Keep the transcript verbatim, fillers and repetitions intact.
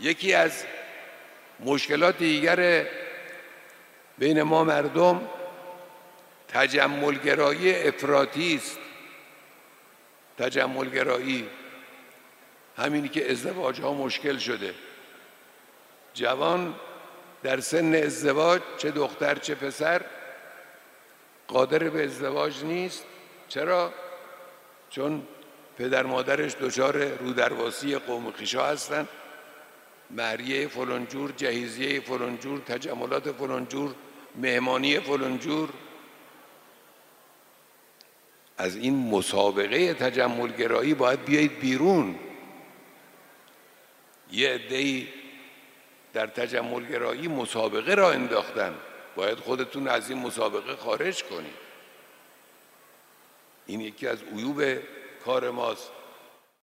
یکی از مشکلات دیگر بین ما مردم تجملگرایی افراطی است. تجملگرایی همینی که ازدواج ها مشکل شده. جوان در سن ازدواج، چه دختر چه پسر، قادر به ازدواج نیست. چرا؟ چون پدر مادرش دچار رودرواسی قوم خویشا هستند، مهریه فلانجور، جهیزیه فلانجور، تجملات فلانجور، مهمانی فلانجور. از این مسابقه تجملگرایی باید بیایید بیرون. یه عده‌ای در تجملگرایی مسابقه را انداختن، باید خودتون از این مسابقه خارج کنید. این یکی از عیوب کار ماست.